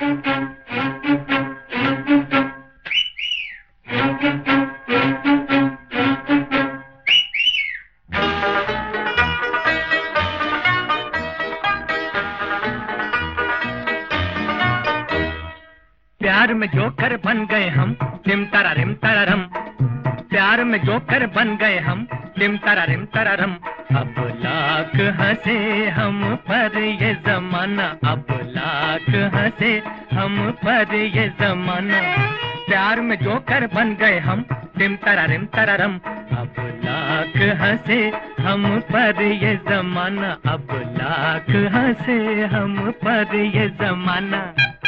प्यार में जोकर बन गए हम, टिम तरा रिम तररम। प्यार में जोकर बन गए हम, टिम तरा रिम तररम। अब लाख हंसे हम पर ये जमाना, अब लाख हंसे हम पर ये जमाना। प्यार में जोकर बन गए हम, टिम तरा रिम तररम। अब लाख हंसे हम पर ये जमाना, अब लाख हंसे हम पर ये जमाना।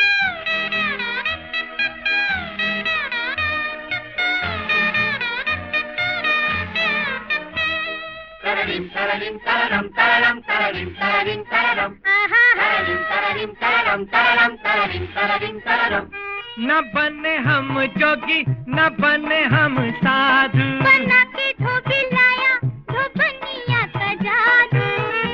Tararim tararim tararam tararam tararim tararim tararam tararim tararim tararam tararam tararim tararim tararam। न बने हम जोगी न बने हम साधु, बना के धोबी लाया धोबनिया का जादू।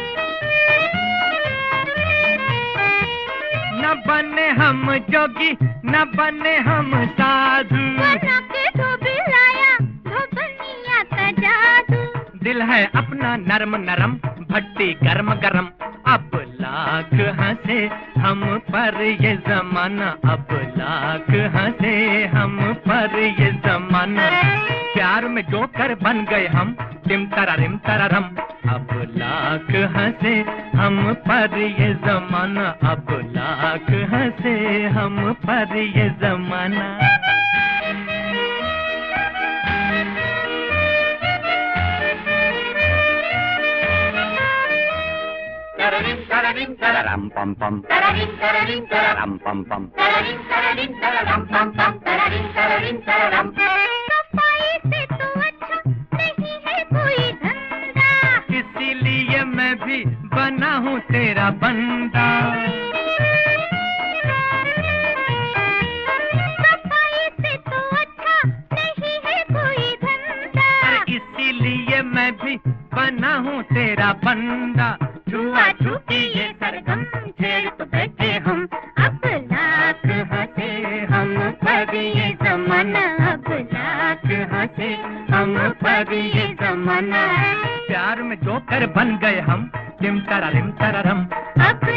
न बने हम जोगी न बने हम साधु, बना के धोबी लाया धोबनिया का जादू। दिल है अपना नरम नरम, भट्टी गरम गरम। अब लाख हंसे हम पर ये जमाना, अब लाख हंसे हम पर ये जमाना। प्यार में जोकर बन गए हम, टिम तरा रिम तररम। अब लाख हंसे हम पर ये जमाना, अब लाख हंसे हम पर ये जमाना। Tararim tararim tararam pam pam tararim tararim tararam pam pam tararim tararim tararam pam pam tararim tararim tararam। सफाई से तो अच्छा नहीं है कोई धंधा, इसीलिए मैं भी बना हूँ तेरा बंदा। सफाई से तो अच्छा नहीं है कोई धंधा, इसीलिए मैं भी बना हूँ तेरा बंदा। छुआ छुपी ये सरगम छेड़ तो बैठे हम, अब लाख हंसे हम पर ये जमाना, अब लाख हंसे हम पर ये जमाना। प्यार में जोकर बन गए हम, टिम तरा रिम तररम। अब